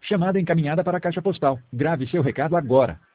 Chamada encaminhada para a caixa postal. Grave seu recado agora.